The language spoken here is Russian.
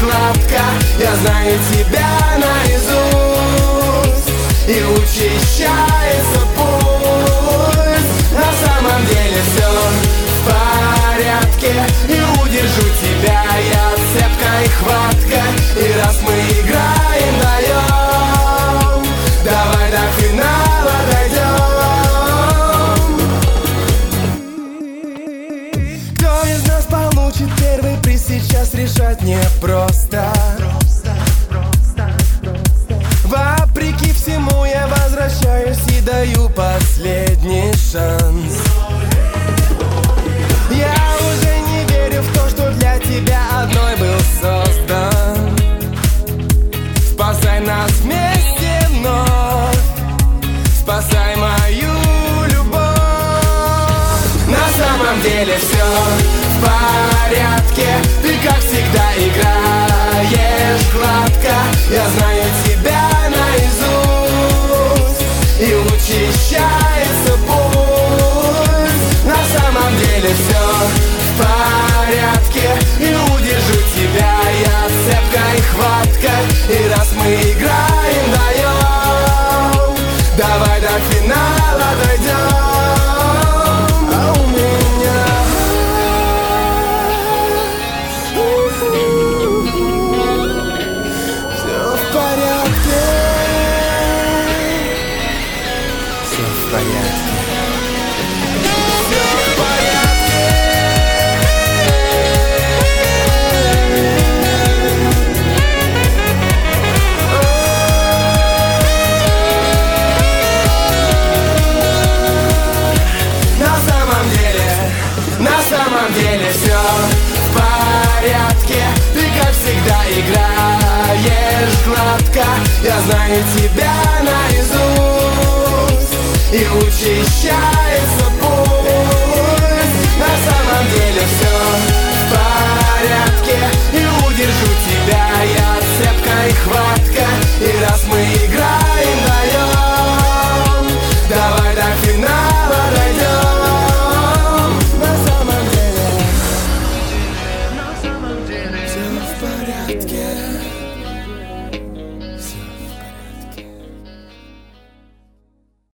гладко. Я знаю тебя наизусть, и учащается пульс. На самом деле все в порядке, и удержу тебя я цепкой хваткой. И раз мы играем, даем, давай до финала дойдем. Кто из нас получит первый приз, сейчас решать непросто. Вопреки всему я возвращаюсь и даю последний шанс. Я уже не верю в то, что для тебя одной был создан. Спасай нас вместе вновь, спасай мою любовь. На самом деле все в порядке, ты как всегда играешь гладко. Я знаю тебя наизусть, и учащается пульс. На самом деле все в порядке, и удержу тебя я цепкой хваткой. И раз мы играем, даем, давай до финала дойдем. А у меня все в порядке, все в порядке. На самом деле все в порядке, ты как всегда играешь гладко. Я знаю тебя наизусть, и учащаюсь